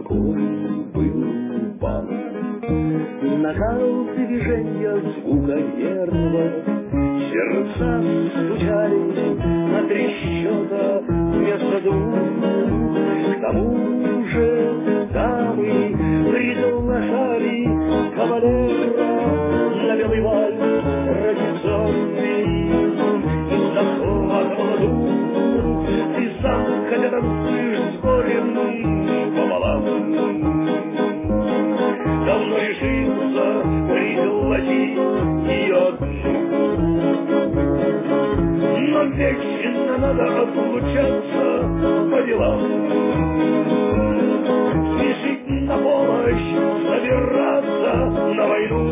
Какой был бал! Накал движения звука нерва, сердца стучали на три счета вместо двух. К тому же дамы приглашали кавалера на белый вальс традиционный. Из захватывала дух, ты сам, хотя танцуешь с горем пополам. Давно решился пригласить ее одну, но вечно надо отлучаться по делам. Спешить на помощь, собираться на войну.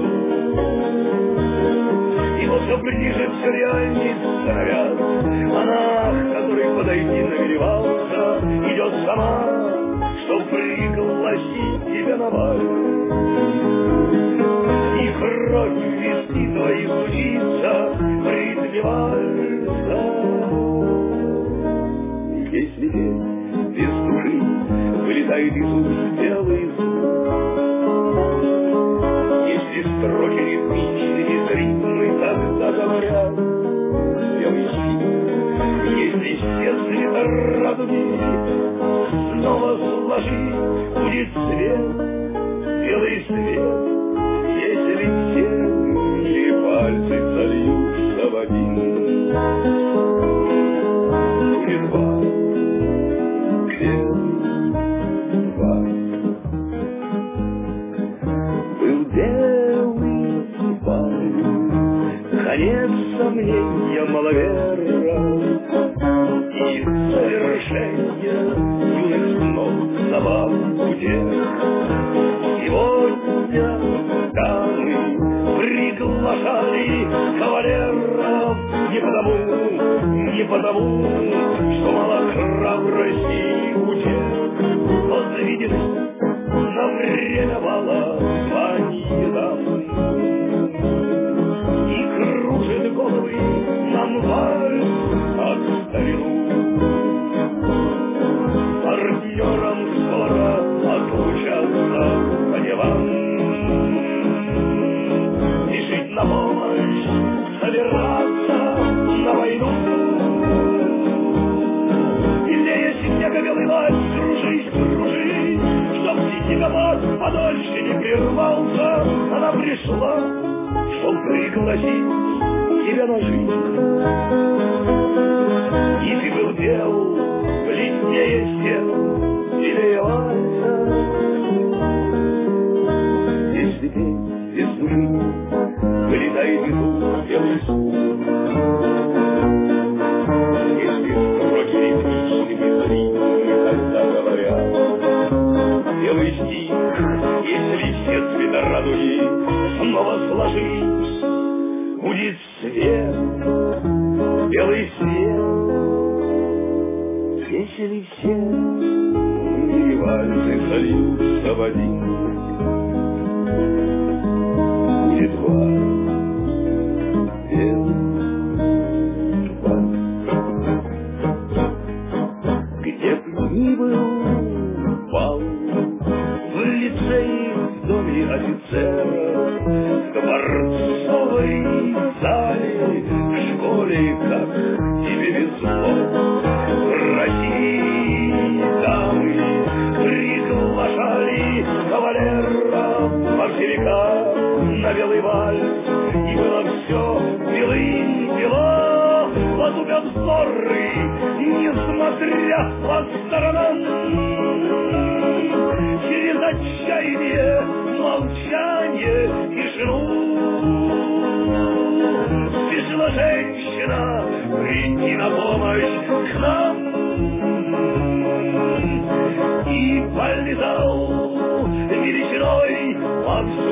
И вот все ближе, все реальней становясь, она, который подойти намеревался, идет сама, чтоб пригласить тебя на бал. И кровь в виски твои стучится в ритме вальса. Если день без души вылетает из уст белый звук, если строки ритмичные ритмы тогда говорят белый стих, если все цвета радуги снова сложить, будет свет, белый свет. Если все пальцы сольются в один, будет два, два. Был белый бал, конец сомнения маловера и совершение юных снов забав утех. Сегодня дамы приглашали кавалеров не потому, что мало храбрости у тех, но заведены на время бала звания дамы. И кружит головы нам вальс от старину. Партнерам скоро отлучаться по делам. Спешить на помощь, собираться на войну. Сильнее снега белый вальс, кружись, кружись, чтоб снегопад подольше не прервался. Она пришла, чтоб пригласить тебя на жизнь. И ты был бел, бледнее стен, белее вальса. Если день без души вылетает из уст белый звук, если строки ритмичными зрители тогда говорят белый стих, если все цвета радуги снова сложить, будет свет, белый свет. Если все вальсы сольются в один, будет два, два. Где б ни был бал, в лицее, в доме офицера, в дворцовой зале, в школе, как тебе везло. Дамы приглашали кавалеров большевиков на белый вальс, и было все белым-бело. Потупят взоры, несмотря по сторонам, через отчаяние, молчание, тишину. Спешила женщина прийти на помощь к нам. И полетал величиной во всю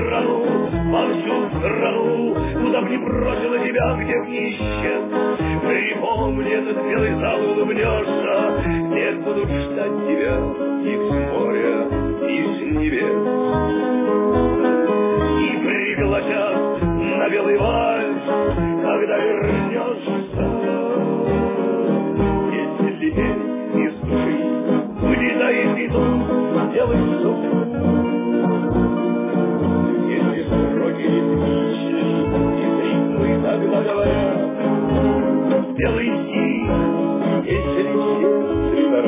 страну, куда б не бросила тебя, где б не исчез. Припомни этот белый зал, улыбнешься, где будут ждать тебя и с моря, и с небес. И пригласят на белый вальс, когда вернешься. Если теперь из души вылетает из уст белый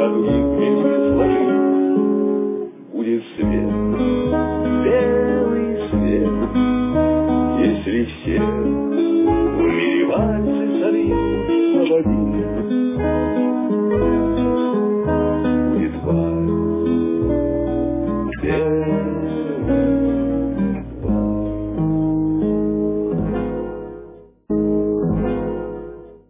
радуги вместе сложить. Будет свет, белый свет, если все